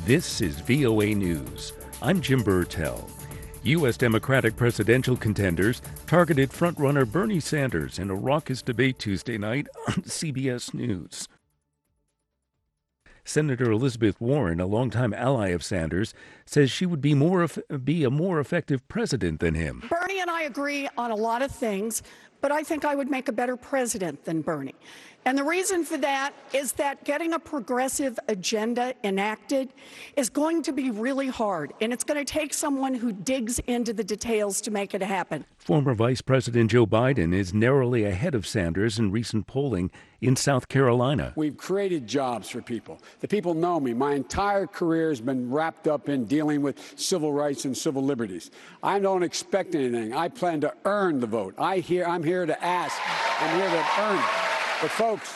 This is VOA News. I'm Jim Burtell. U.S. Democratic presidential contenders targeted frontrunner Bernie Sanders in a raucous debate Tuesday night on CBS News. Senator Elizabeth Warren, a longtime ally of Sanders, says she would be a more effective president than him. Bernie and I agree on a lot of things, but I think I would make a better president than Bernie. And the reason for that is that getting a progressive agenda enacted is going to be really hard, and it's going to take someone who digs into the details to make it happen. Former Vice President Joe Biden is narrowly ahead of Sanders in recent polling in South Carolina. We've created jobs for people. The people know me. My entire career has been wrapped up in dealing with civil rights and civil liberties. I don't expect anything. I plan to earn the vote. I'm here to ask. I'm here to earn it. But folks,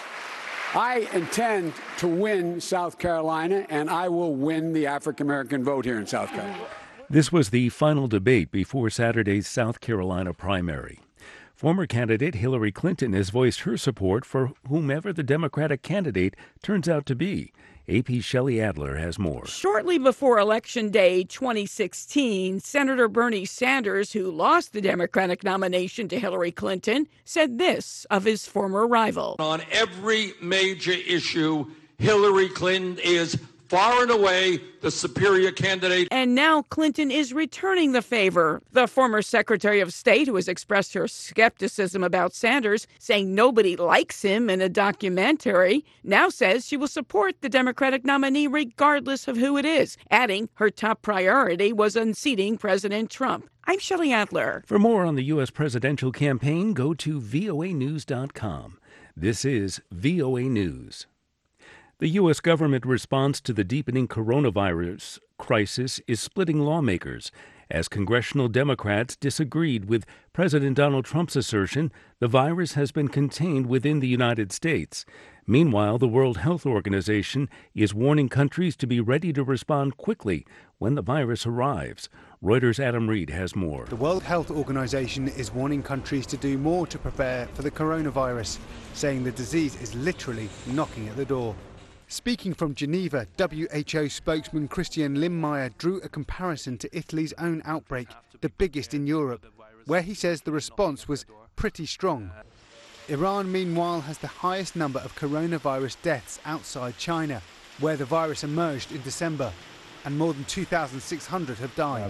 I intend to win South Carolina, and I will win the African-American vote here in South Carolina. This was the final debate before Saturday's South Carolina primary. Former candidate Hillary Clinton has voiced her support for whomever the Democratic candidate turns out to be. AP's Shelley Adler has more. Shortly before Election Day 2016, Senator Bernie Sanders, who lost the Democratic nomination to Hillary Clinton, said this of his former rival. On every major issue, Hillary Clinton is far and away the superior candidate. And now Clinton is returning the favor. The former Secretary of State, who has expressed her skepticism about Sanders, saying nobody likes him in a documentary, now says she will support the Democratic nominee regardless of who it is, adding her top priority was unseating President Trump. I'm Shelley Adler. For more on the U.S. presidential campaign, go to voanews.com. This is VOA News. The U.S. government response to the deepening coronavirus crisis is splitting lawmakers as congressional Democrats disagreed with President Donald Trump's assertion the virus has been contained within the United States. Meanwhile, the World Health Organization is warning countries to be ready to respond quickly when the virus arrives. Reuters' Adam Reed has more. The World Health Organization is warning countries to do more to prepare for the coronavirus, saying the disease is literally knocking at the door. Speaking from Geneva, WHO spokesman Christian Lindmeier drew a comparison to Italy's own outbreak, the biggest in Europe, where he says the response was pretty strong. Iran, meanwhile, has the highest number of coronavirus deaths outside China, where the virus emerged in December, and more than 2,600 have died.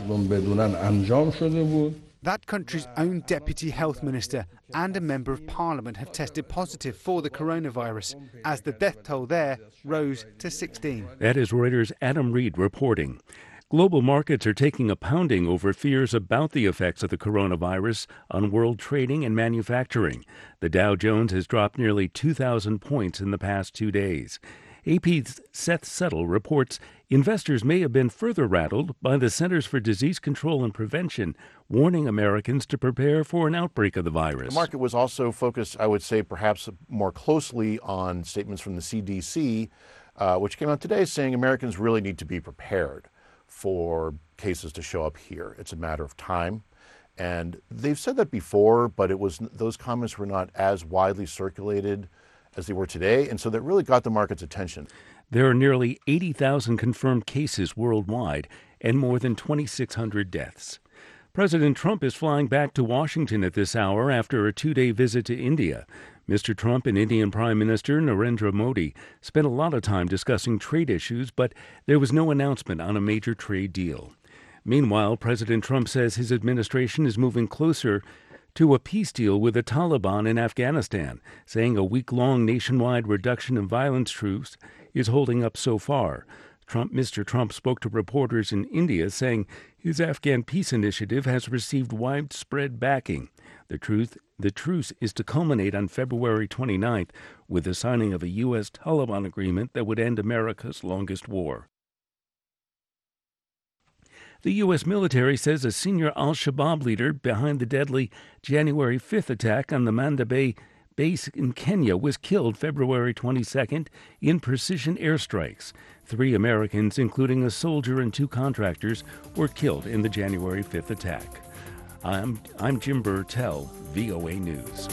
That country's own deputy health minister and a member of parliament have tested positive for the coronavirus, as the death toll there rose to 16. That is Reuters' Adam Reed reporting. Global markets are taking a pounding over fears about the effects of the coronavirus on world trading and manufacturing. The Dow Jones has dropped nearly 2,000 points in the past 2 days. AP's Seth Settle reports investors may have been further rattled by the Centers for Disease Control and Prevention warning Americans to prepare for an outbreak of the virus. The market was also focused, I would say, perhaps more closely on statements from the CDC, which came out today saying Americans really need to be prepared for cases to show up here. It's a matter of time. And they've said that before, but those comments were not as widely circulated as they were today, and so that really got the market's attention. There are nearly 80,000 confirmed cases worldwide and more than 2,600 deaths. President Trump is flying back to Washington at this hour after a 2-day visit to India. Mr. Trump and Indian Prime Minister Narendra Modi spent a lot of time discussing trade issues, but there was no announcement on a major trade deal. Meanwhile, President Trump says his administration is moving closer to a peace deal with the Taliban in Afghanistan, saying a week-long nationwide reduction in violence truce is holding up so far. Mr. Trump spoke to reporters in India, saying his Afghan peace initiative has received widespread backing. The truce is to culminate on February 29th with the signing of a U.S. Taliban agreement that would end America's longest war. The U.S. military says a senior al-Shabaab leader behind the deadly January 5th attack on the Manda Bay base in Kenya was killed February 22nd in precision airstrikes. 3 Americans, including a soldier and 2 contractors, were killed in the January 5th attack. I'm Jim Burtell, VOA News.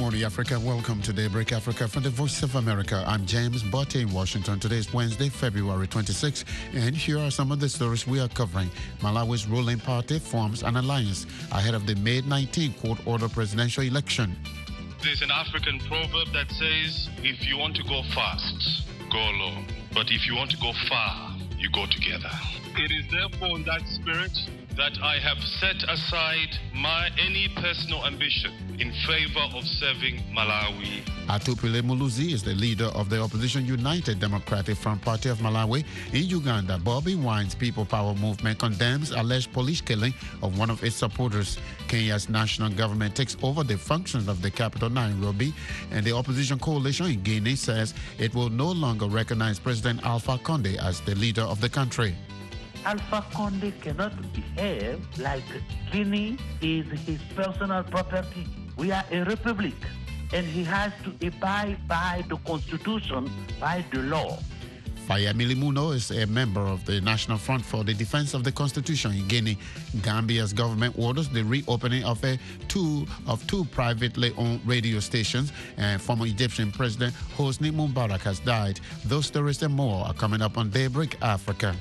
morning, Africa. Welcome to Daybreak Africa from the Voice of America. I'm James Botte in Washington. Today is Wednesday, February 26, and here are some of the stories we are covering. Malawi's ruling party forms an alliance ahead of the May 19 court-ordered presidential election. There's an African proverb that says, if you want to go fast, go alone. But if you want to go far, you go together. It is therefore in that spirit that I have set aside any personal ambition in favor of serving Malawi. Atupile Muluzi is the leader of the opposition United Democratic Front Party of Malawi. In Uganda, Bobby Wine's People Power movement condemns alleged police killing of one of its supporters. Kenya's national government takes over the functions of the capital, Nairobi, and the opposition coalition in Guinea says it will no longer recognize President Alpha Conde as the leader of the country. Alpha Conde cannot behave like Guinea is his personal property. We are a republic, and he has to abide by the constitution, by the law. Fayemili Muno is a member of the National Front for the Defense of the Constitution in Guinea. Gambia's government orders the reopening of two privately owned radio stations, and former Egyptian President Hosni Mubarak has died. Those stories and more are coming up on Daybreak Africa.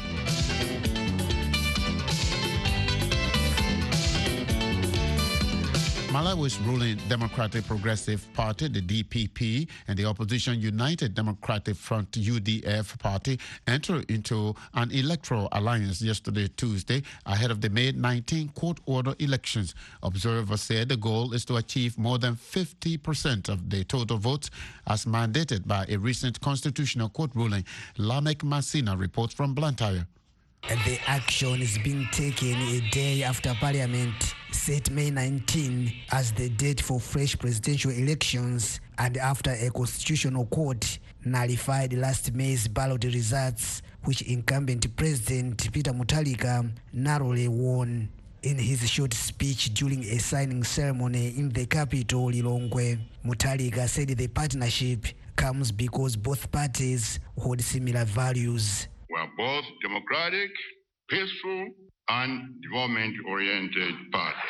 Malawi's ruling Democratic Progressive Party, the DPP, and the opposition United Democratic Front, UDF party entered into an electoral alliance yesterday, Tuesday, ahead of the May 19 court-order elections. Observers said the goal is to achieve more than 50% of the total votes as mandated by a recent constitutional court ruling. Lamek Masina reports from Blantyre. The action is being taken a day after Parliament set May 19 as the date for fresh presidential elections, and after a constitutional court nullified last May's ballot results, which incumbent President Peter Mutharika narrowly won. In his short speech during a signing ceremony in the capital, Lilongwe, Mutharika said the partnership comes because both parties hold similar values. We are both democratic, peaceful, and development-oriented parties.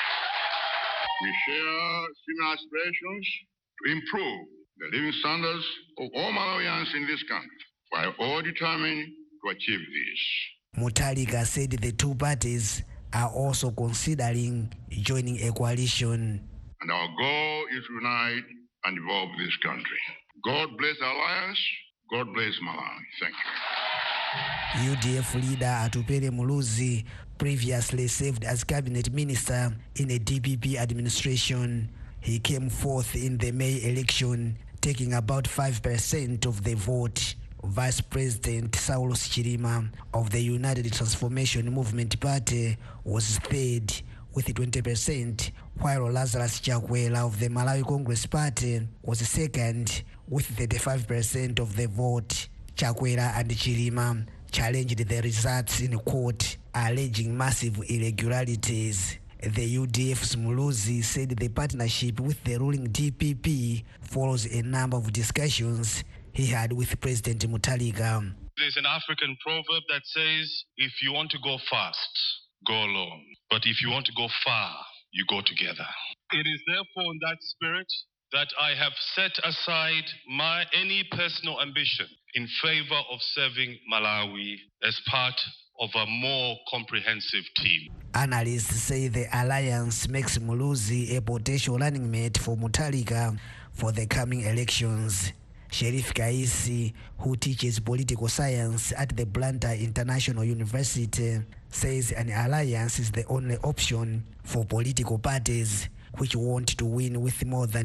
We share similar aspirations to improve the living standards of all Malawians in this country. We are all determined to achieve this. Mutharika said the two parties are also considering joining a coalition. And our goal is to unite and develop this country. God bless the alliance. God bless Malawi. Thank you. UDF leader Atupele Muluzi previously served as cabinet minister in a DPP administration. He came fourth in the May election, taking about 5% of the vote. Vice President Saulos Chilima of the United Transformation Movement Party was third with 20%, while Lazarus Chakwera of the Malawi Congress Party was second with 35% of the vote. Chakwera and Chilima challenged the results in court, alleging massive irregularities. The UDF's Muluzi said the partnership with the ruling DPP follows a number of discussions he had with President Mutharika. There's an African proverb that says, if you want to go fast, go alone. But if you want to go far, you go together. It is therefore in that spirit that I have set aside any personal ambition in favor of serving Malawi as part of a more comprehensive team. Analysts say the alliance makes Muluzi a potential running mate for Mutharika for the coming elections. Sherif Kaisi, who teaches political science at the Blantyre International University, says an alliance is the only option for political parties which want to win with more than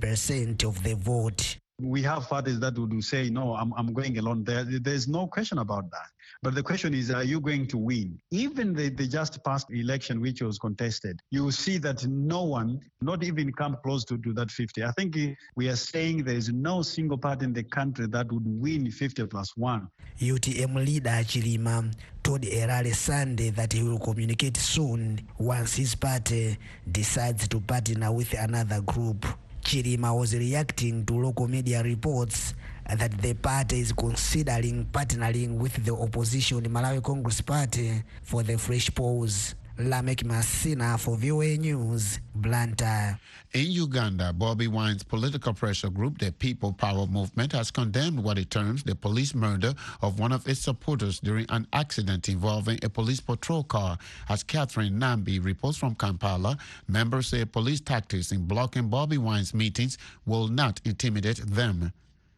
50% of the vote. We have parties that would say, no, I'm going alone. There's no question about that. But the question is, are you going to win? Even the just past election, which was contested, you will see that no one, not even come close to that 50. I think we are saying there is no single party in the country that would win 50+1. UTM leader Chilima told Erale Sunday that he will communicate soon once his party decides to partner with another group. Chilima was reacting to local media reports that the party is considering partnering with the opposition Malawi Congress Party for the fresh polls. Lamek Masina for VOA News, Blantyre. In Uganda, Bobi Wine's political pressure group, the People Power Movement, has condemned what it terms the police murder of one of its supporters during an accident involving a police patrol car. As Catherine Nambi reports from Kampala, members say police tactics in blocking Bobi Wine's meetings will not intimidate them.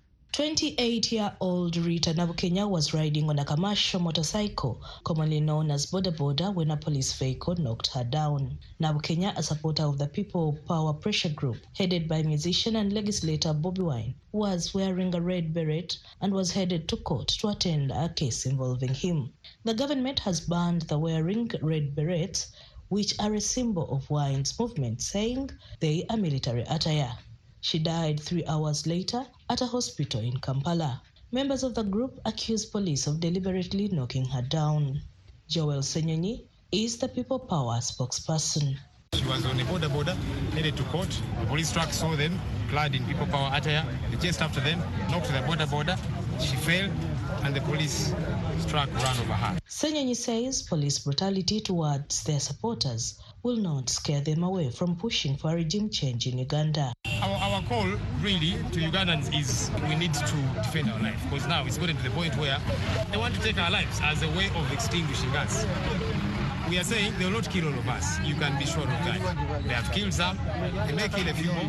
28-year-old Rita Nabukenya was riding on a commercial motorcycle, commonly known as Boda Boda, when a police vehicle knocked her down. Nabukenya, a supporter of the People Power Pressure Group, headed by musician and legislator Bobi Wine, was wearing a red beret and was headed to court to attend a case involving him. The government has banned the wearing red berets, which are a symbol of Wine's movement, saying they are military attire. She died 3 hours later at a hospital in Kampala. Members of the group accused police of deliberately knocking her down. Joel Senyonyi is the People Power spokesperson. She was on a border, headed to court. The police truck saw them, clad in People Power attire. They chased after them, knocked the border. She fell, and the police truck ran over her. Senyonyi says police brutality towards their supporters will not scare them away from pushing for a regime change in Uganda. Our call, really, to Ugandans is we need to defend our life, because now it's gotten to the point where they want to take our lives as a way of extinguishing us. We are saying they will not kill all of us. You can be sure of that. They have killed some, they may kill a few more,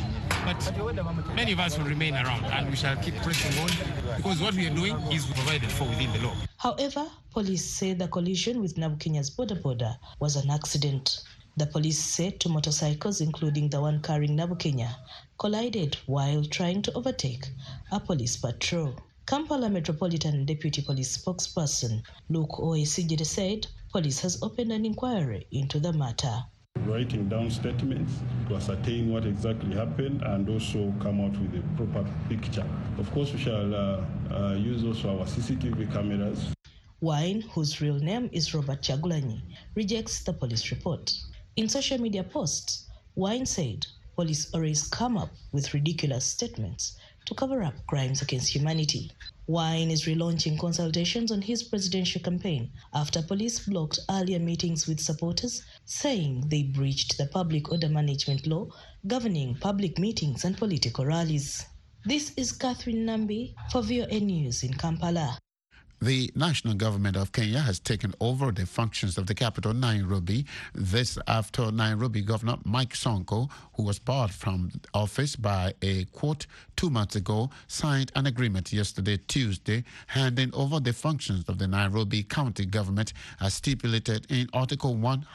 but many of us will remain around, and we shall keep pressing on, because what we are doing is provided for within the law. However, police say the collision with Nabukenya's Boda Boda was an accident. The police said two motorcycles, including the one carrying Nabukenya, collided while trying to overtake a police patrol. Kampala Metropolitan Deputy Police spokesperson Luke Oesijide said police has opened an inquiry into the matter. Writing down statements to ascertain what exactly happened and also come out with a proper picture. Of course, we shall use also our CCTV cameras. Wine, whose real name is Robert Chagulanyi, rejects the police report. In social media posts, Wine said police always come up with ridiculous statements to cover up crimes against humanity. Wine is relaunching consultations on his presidential campaign after police blocked earlier meetings with supporters, saying they breached the public order management law governing public meetings and political rallies. This is Catherine Nambi for VOA News in Kampala. The national government of Kenya has taken over the functions of the capital, Nairobi. This after Nairobi Governor Mike Sonko, who was barred from office by a court 2 months ago, signed an agreement yesterday, Tuesday, handing over the functions of the Nairobi County government as stipulated in Article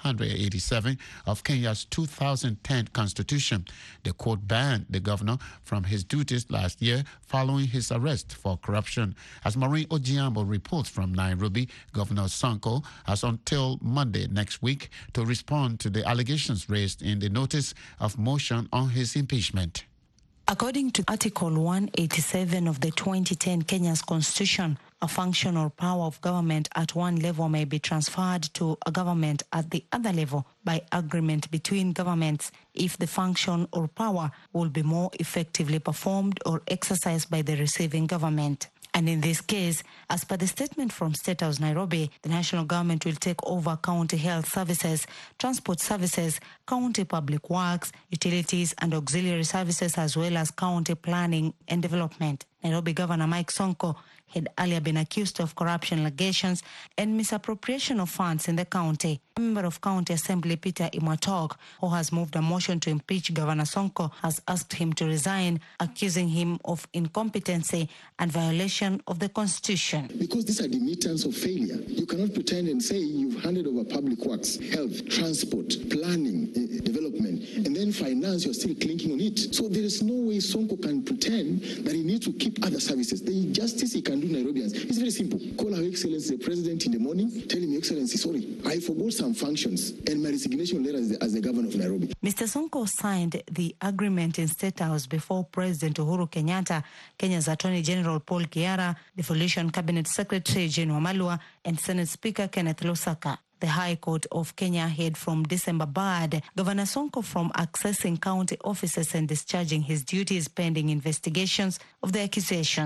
187 of Kenya's 2010 Constitution. The court banned the governor from his duties last year following his arrest for corruption. As Maureen Ojiambo reports from Nairobi, Governor Sonko has until Monday next week to respond to the allegations raised in the notice of motion on his impeachment. According to Article 187 of the 2010 Kenya's Constitution, a function or power of government at one level may be transferred to a government at the other level by agreement between governments if the function or power will be more effectively performed or exercised by the receiving government. And in this case, as per the statement from State House Nairobi, the national government will take over county health services, transport services, county public works, utilities and auxiliary services, as well as county planning and development. Nairobi Governor Mike Sonko had earlier been accused of corruption allegations and misappropriation of funds in the county. A member of County Assembly, Peter Imwatok, who has moved a motion to impeach Governor Sonko, has asked him to resign, accusing him of incompetency and violation of the Constitution. Because these are the admittance of failure. You cannot pretend and say you've handed over public works, health, transport, planning, development, and then finance, you're still clinking on it. So there is no way Sonko can pretend that he needs to keep other services. The justice he can do Nairobians is very simple. Call Her Excellency the President in the morning, tell him, Your Excellency, sorry, I forgot some functions and my resignation letter as the Governor of Nairobi. Mr. Sonko signed the agreement in State House before President Uhuru Kenyatta, Kenya's Attorney General Paul Kiara, Devolution Cabinet Secretary Jane Wamalwa, and Senate Speaker Kenneth Lusaka. The High Court of Kenya had from December barred Governor Sonko from accessing county offices and discharging his duties pending investigations of the accusations.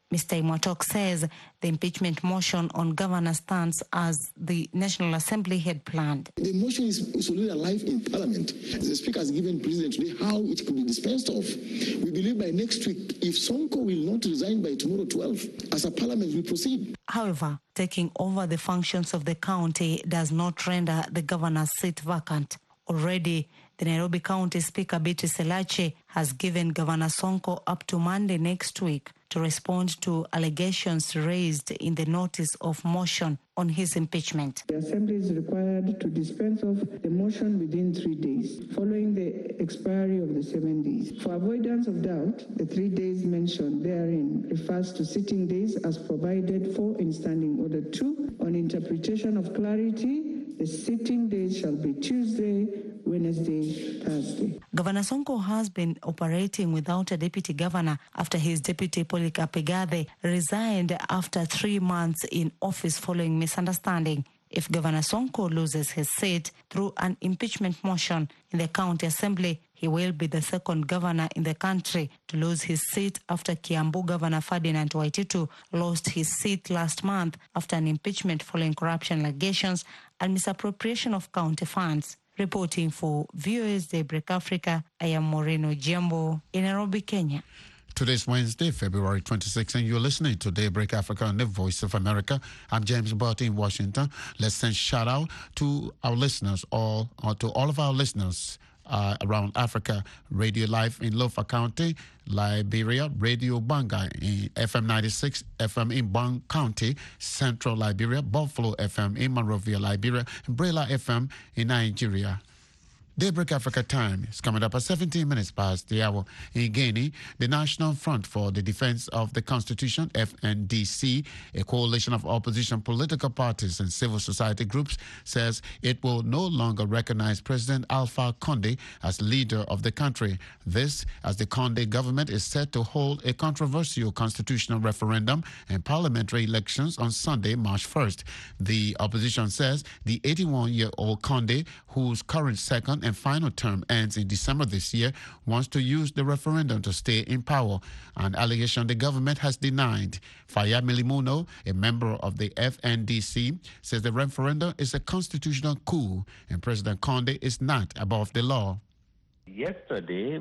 Mr. Imotok says the impeachment motion on governor stands as the National Assembly had planned. The motion is already alive in Parliament. The Speaker has given President today how it could be dispensed of. We believe by next week, if Sonko will not resign by tomorrow 12, as a Parliament, we proceed. However, taking over the functions of the county does not render the governor's seat vacant. Already, the Nairobi County Speaker Beatrice Elache has given Governor Sonko up to Monday next week to respond to allegations raised in the notice of motion on his impeachment. The Assembly is required to dispense of the motion within 3 days, following the expiry of the 7 days. For avoidance of doubt, the 3 days mentioned therein refers to sitting days as provided for in Standing Order 2. On interpretation of clarity, the sitting days shall be Tuesday, Wednesday, Thursday. Governor Sonko has been operating without a deputy governor after his deputy Polycarp Igathe resigned after 3 months in office following misunderstanding. If Governor Sonko loses his seat through an impeachment motion in the county assembly, he will be the second governor in the country to lose his seat after Kiambu Governor Ferdinand Waititu lost his seat last month after an impeachment following corruption allegations and misappropriation of county funds. Reporting for VOA's Daybreak Africa, I am Moreno Jembo in Nairobi, Kenya. Today's Wednesday, February 26th, and you're listening to Daybreak Africa on the Voice of America. I'm James Barty in Washington. Let's send shout out to our listeners, to all of our listeners around Africa. Radio Live in Lofa County, Liberia, Radio Banga in FM 96 FM in Bang County, Central Liberia, Buffalo FM in Monrovia, Liberia, and Brela FM in Nigeria. Daybreak Africa time is coming up at 17 minutes past the hour. In Guinea, the National Front for the Defense of the Constitution, FNDC, a coalition of opposition political parties and civil society groups, says it will no longer recognize President Alpha Condé as leader of the country. This, as the Condé government is set to hold a controversial constitutional referendum and parliamentary elections on Sunday, March 1st. The opposition says the 81-year-old Condé, whose current second and final term ends in December this year, wants to use the referendum to stay in power, an allegation the government has denied. Fayad Milimuno, a member of the FNDC, says the referendum is a constitutional coup and President Condé is not above the law. Yesterday,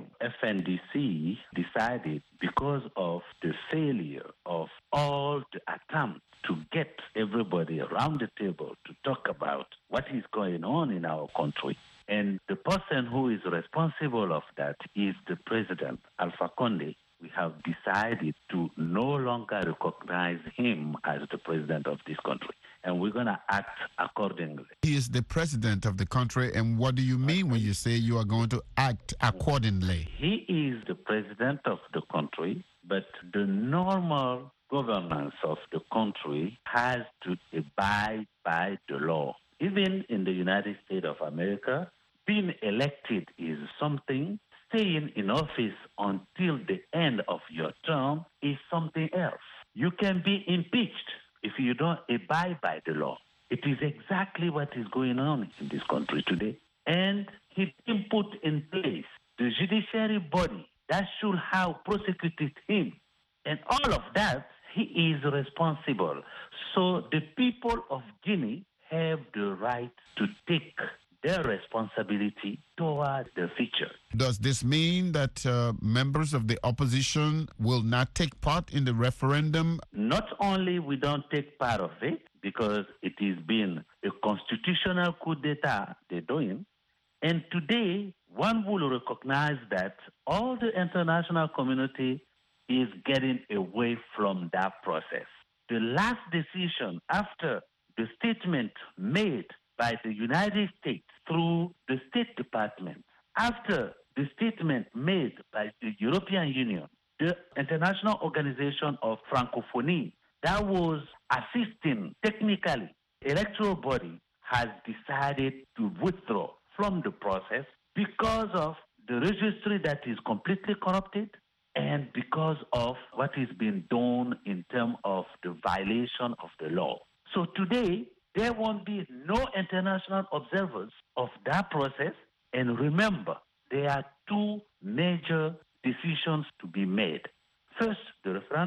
FNDC decided, because of the failure of all the attempts to get everybody around the table to talk about what is going on in our country, and the person who is responsible of that is the President, Alpha Condé, we have decided to no longer recognize him as the president of this country. And we're going to act accordingly. He is the president of the country. And what do you mean when you say you are going to act accordingly? He is the president of the country, but the normal governance of the country has to abide by the law. Even in the United States of America, being elected is something. Staying in office until the end of your term is something else. You can be impeached if you don't abide by the law. It is exactly what is going on in this country today. And he didn't put in place the judiciary body that should have prosecuted him. And all of that, he is responsible. So the people of Guinea have the right to take their responsibility toward the future. Does this mean that members of the opposition will not take part in the referendum? Not only we don't take part of it, because it has been a constitutional coup d'etat they're doing, and today one will recognize that all the international community is getting away from that process. The last decision after the statement made by the United States through the State Department, after the statement made by the European Union, the International Organization of Francophonie, that was assisting technically, electoral body has decided to withdraw from the process because of the registry that is completely corrupted and because of what is being done in terms of the violation of the law. So today, there won't be no international observers of that process. And remember, there are two major decisions to be made. First, the referendum,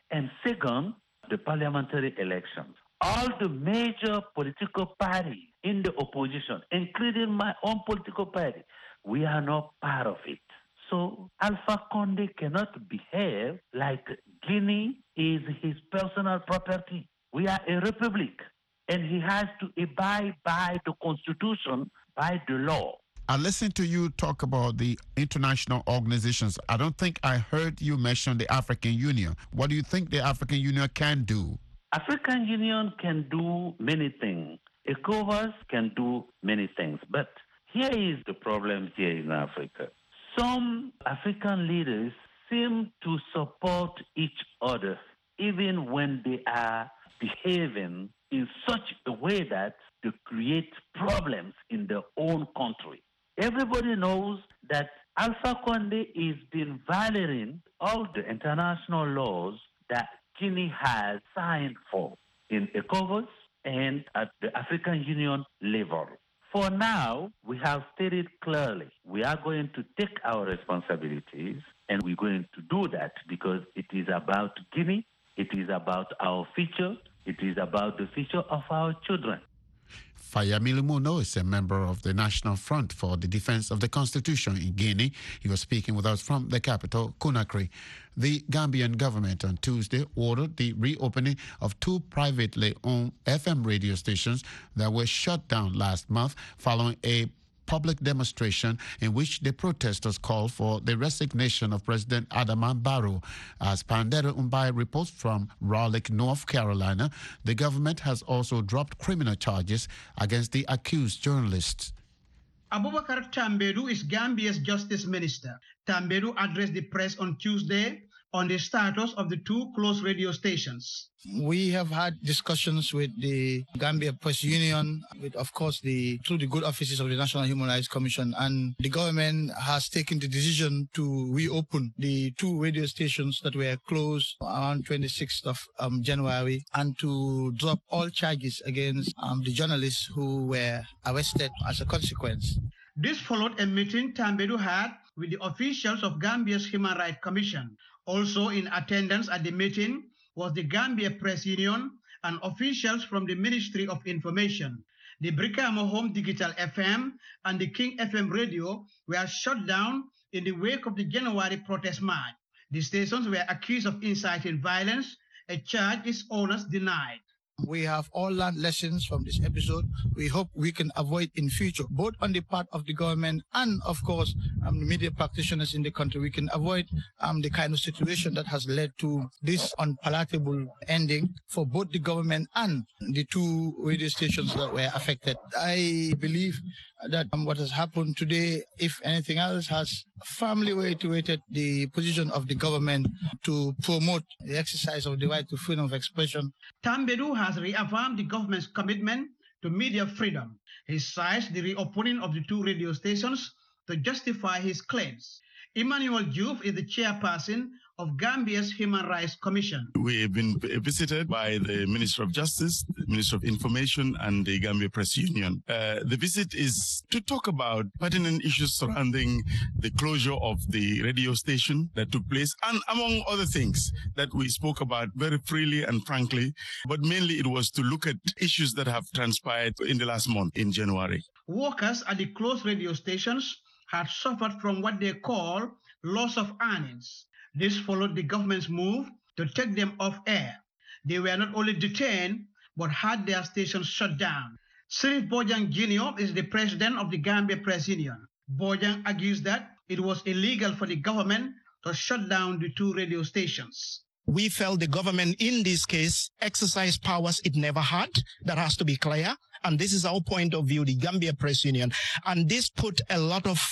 And second, the parliamentary elections. All the major political parties in the opposition, including my own political party, we are not part of it. So Alpha Conde cannot behave like Guinea is his personal property. We are a republic, and he has to abide by the constitution, by the law. I listened to you talk about the international organizations. I don't think I heard you mention the African Union. What do you think the African Union can do? African Union can do many things. ECOWAS can do many things. But here is the problem here in Africa. Some African leaders seem to support each other, even when they are behaving in such a way that they create problems in their own country. Everybody knows that Alpha Conde is been violating all the international laws that Guinea has signed for in ECOWAS and at the African Union level. For now, we have stated clearly we are going to take our responsibilities, and we're going to do that because it is about Guinea, it is about our future, it is about the future of our children. Fayamili Muno is a member of the National Front for the Defense of the Constitution in Guinea. He was speaking with us from the capital, Conakry. The Gambian government on Tuesday ordered the reopening of 2 privately owned FM radio stations that were shut down last month following a public demonstration in which the protesters called for the resignation of President Adama Barrow. As Pandera Umbai reports from Raleigh, North Carolina, the government has also dropped criminal charges against the accused journalists. Abubakar Tambedu is Gambia's justice minister. Tambedu addressed the press on Tuesday on the status of the 2 closed radio stations. We have had discussions with the Gambia Press Union, with, of course, through the good offices of the National Human Rights Commission, and the government has taken the decision to reopen the 2 radio stations that were closed around 26th of January, and to drop all charges against the journalists who were arrested as a consequence. This followed a meeting Tambedu had with the officials of Gambia's Human Rights Commission. Also in attendance at the meeting was the Gambia Press Union and officials from the Ministry of Information. The Brikama Home Digital FM and the King FM radio were shut down in the wake of the January protest march. The stations were accused of inciting violence, a charge its owners denied. We have all learned lessons from this episode. We hope we can avoid in future, both on the part of the government and, of course, the media practitioners in the country. We can avoid the kind of situation that has led to this unpalatable ending for both the government and the 2 radio stations that were affected. I believe that what has happened today, if anything else, has firmly reiterated the position of the government to promote the exercise of the right to freedom of expression. Tambedu has reaffirmed the government's commitment to media freedom. He cites the reopening of the 2 radio stations to justify his claims. Emmanuel Diouf is the chairperson of Gambia's Human Rights Commission. We have been visited by the Minister of Justice, the Minister of Information, and the Gambia Press Union. The visit is to talk about pertinent issues surrounding the closure of the radio station that took place, and among other things that we spoke about very freely and frankly, but mainly it was to look at issues that have transpired in the last month in January. Workers at the closed radio stations had suffered from what they call loss of earnings. This followed the government's move to take them off air. They were not only detained, but had their stations shut down. Sirif Bojang Jr. is the president of the Gambia Press Union. Bojang argues that it was illegal for the government to shut down the 2 radio stations. We felt the government in this case exercised powers it never had. That has to be clear. And this is our point of view, the Gambia Press Union. And this put a lot of,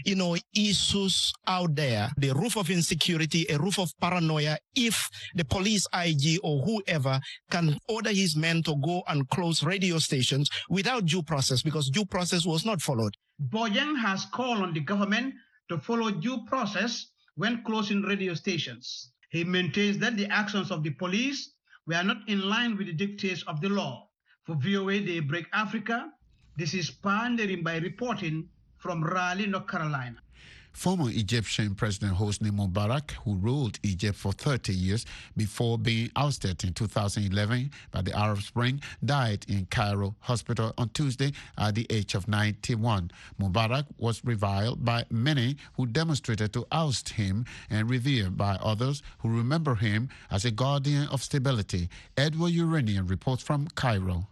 issues out there. The roof of insecurity, a roof of paranoia, if the police IG or whoever can order his men to go and close radio stations without due process, because due process was not followed. Bojang has called on the government to follow due process when closing radio stations. He maintains that the actions of the police were not in line with the dictates of the law. For VOA Daybreak Africa, this is Pandering by reporting from Raleigh, North Carolina. Former Egyptian President Hosni Mubarak, who ruled Egypt for 30 years before being ousted in 2011 by the Arab Spring, died in Cairo hospital on Tuesday at the age of 91. Mubarak was reviled by many who demonstrated to oust him and revered by others who remember him as a guardian of stability. Edward Uranian reports from Cairo.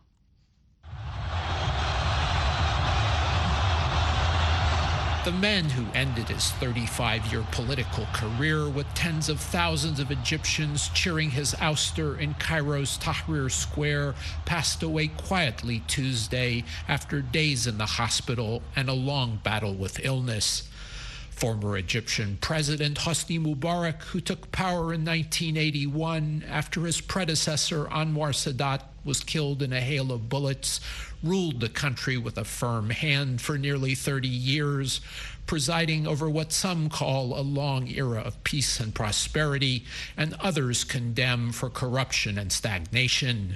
The man who ended his 35-year political career with tens of thousands of Egyptians cheering his ouster in Cairo's Tahrir Square passed away quietly Tuesday after days in the hospital and a long battle with illness. Former Egyptian President Hosni Mubarak, who took power in 1981 after his predecessor Anwar Sadat was killed in a hail of bullets, ruled the country with a firm hand for nearly 30 years, presiding over what some call a long era of peace and prosperity, and others condemn for corruption and stagnation.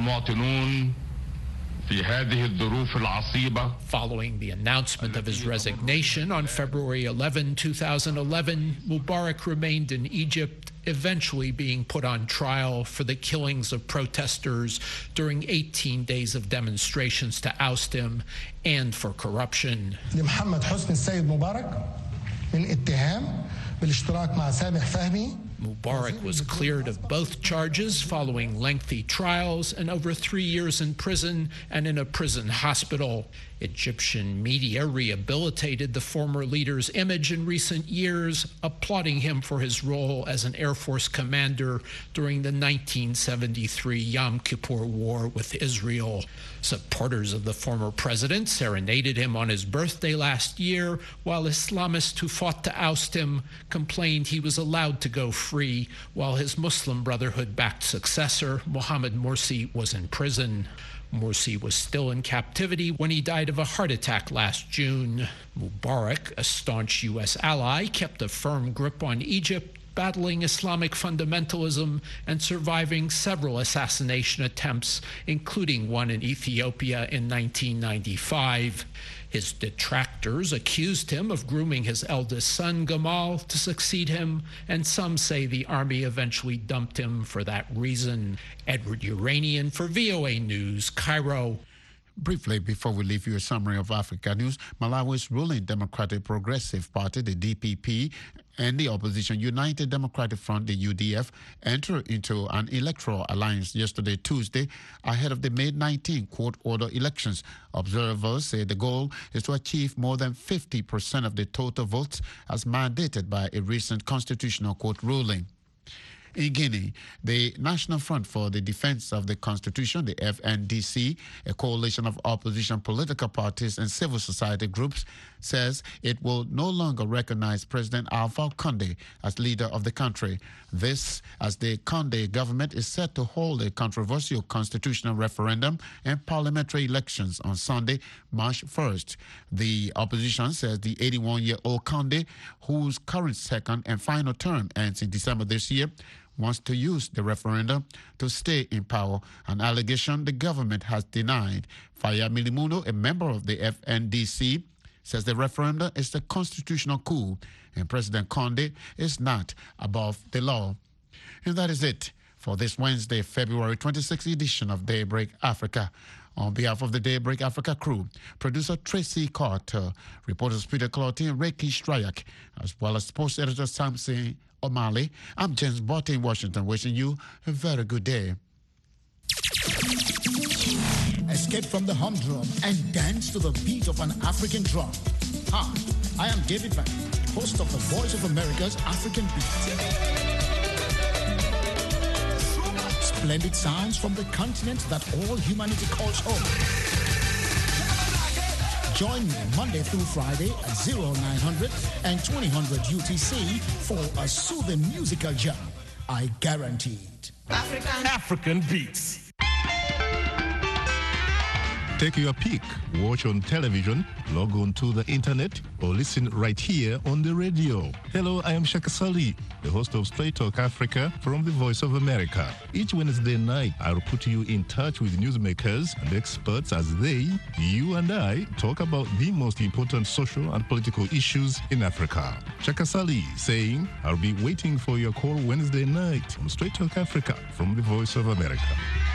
Following the announcement of his resignation on February 11, 2011, Mubarak remained in Egypt, eventually being put on trial for the killings of protesters during 18 days of demonstrations to oust him and for corruption. Mubarak was cleared of both charges following lengthy trials and over 3 years in prison and in a prison hospital. Egyptian media rehabilitated the former leader's image in recent years, applauding him for his role as an Air Force commander during the 1973 Yom Kippur War with Israel. Supporters of the former president serenaded him on his birthday last year, while Islamists who fought to oust him complained he was allowed to go free, while his Muslim Brotherhood-backed successor, Mohamed Morsi, was in prison. Morsi was still in captivity when he died of a heart attack last June. Mubarak, a staunch U.S. ally, kept a firm grip on Egypt, battling Islamic fundamentalism and surviving several assassination attempts, including one in Ethiopia in 1995. His detractors accused him of grooming his eldest son, Gamal, to succeed him, and some say the army eventually dumped him for that reason. Edward Uranian for VOA News, Cairo. Briefly, before we leave you a summary of Africa news, Malawi's ruling Democratic Progressive Party, the DPP, and the opposition United Democratic Front, the UDF, entered into an electoral alliance yesterday, Tuesday, ahead of the May 19 court-order elections. Observers say the goal is to achieve more than 50% of the total votes as mandated by a recent Constitutional Court ruling. In Guinea, the National Front for the Defense of the Constitution, the FNDC, a coalition of opposition political parties and civil society groups, says it will no longer recognize President Alpha Condé as leader of the country. This, as the Condé government is set to hold a controversial constitutional referendum and parliamentary elections on Sunday, March 1st. The opposition says the 81-year-old Condé, whose current second and final term ends in December this year, wants to use the referendum to stay in power, an allegation the government has denied. Faya Milimuno, a member of the FNDC, says the referendum is the constitutional coup and President Condé is not above the law. And that is it for this Wednesday, February 26th edition of Daybreak Africa. On behalf of the Daybreak Africa crew, producer Tracy Carter, reporters Peter Clotty and Reiki Strayak, as well as sports editor Samson O'Malley, I'm James Botte in Washington, wishing you a very good day. Escape from the humdrum and dance to the beat of an African drum. Hi, I am David Van, host of the Voice of America's African Beat. Splendid sounds from the continent that all humanity calls home. Join me Monday through Friday at 0900 and 2000 UTC for a soothing musical jam. I guarantee it. African Beats. Take your pick. Watch on television, log on to the internet, or listen right here on the radio. Hello, I am Shaka Sali, the host of Straight Talk Africa from the Voice of America. Each Wednesday night, I'll put you in touch with newsmakers and experts as they, you and I, talk about the most important social and political issues in Africa. Shaka Sali saying, I'll be waiting for your call Wednesday night on Straight Talk Africa from the Voice of America.